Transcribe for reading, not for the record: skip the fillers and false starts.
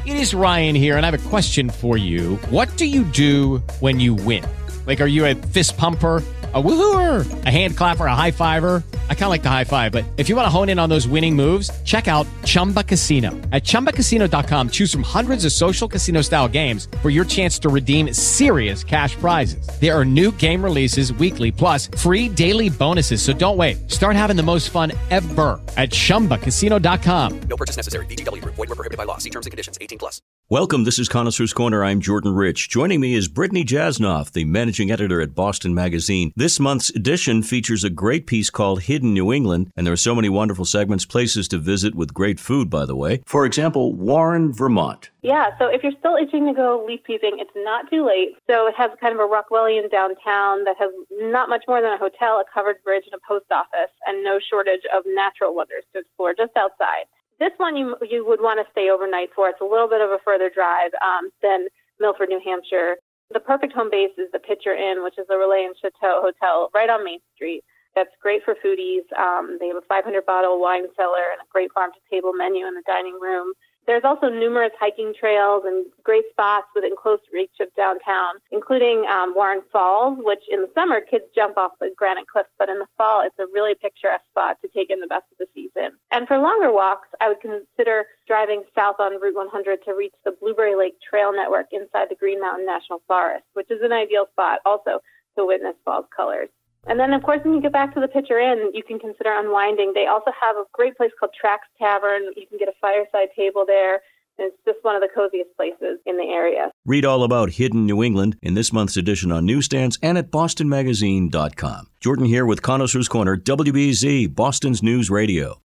It is Ryan here, and I have a question for you. What do you do when you win? Like, are you a fist pumper, a woohooer, a hand clapper, a high fiver? I kind of like the high five, but if you want to hone in on those winning moves, check out Chumba Casino. At ChumbaCasino.com, choose from hundreds of social casino-style games for your chance to redeem serious cash prizes. There are new game releases weekly, plus free daily bonuses. So don't wait. Start having the most fun ever at ChumbaCasino.com. No purchase necessary. VGW Group. Void where prohibited by law. See terms and conditions. 18+. Welcome. This is Connoisseur's Corner. I'm Jordan Rich. Joining me is Brittany Jasnoff, the managing editor at Boston Magazine. This month's edition features a great piece called Hidden New England, and there are so many wonderful segments, places to visit with great food, by the way. For example, Warren, Vermont. Yeah, so if you're still itching to go leaf peeping, it's not too late. So it has kind of a Rockwellian downtown that has not much more than a hotel, a covered bridge, and a post office, and no shortage of natural wonders to explore just outside. This one you would want to stay overnight for. It's a little bit of a further drive than Milford, New Hampshire. The perfect home base is the Pitcher Inn, which is a Relais and Chateau hotel right on Main Street. That's great for foodies. They have a 500-bottle wine cellar and a great farm-to-table menu in the dining room. There's also numerous hiking trails and great spots within close reach of downtown, including Warren Falls, which in the summer kids jump off the granite cliffs, but in the fall it's a really picturesque spot to take in the best of the season. And for longer walks, I would consider driving south on Route 100 to reach the Blueberry Lake Trail Network inside the Green Mountain National Forest, which is an ideal spot also to witness fall's colors. And then, of course, when you get back to the Pitcher Inn, you can consider unwinding. They also have a great place called Trax Tavern. You can get a fireside table there. And it's just one of the coziest places in the area. Read all about Hidden New England in this month's edition on newsstands and at bostonmagazine.com. Jordan here with Connoisseur's Corner, WBZ, Boston's News Radio.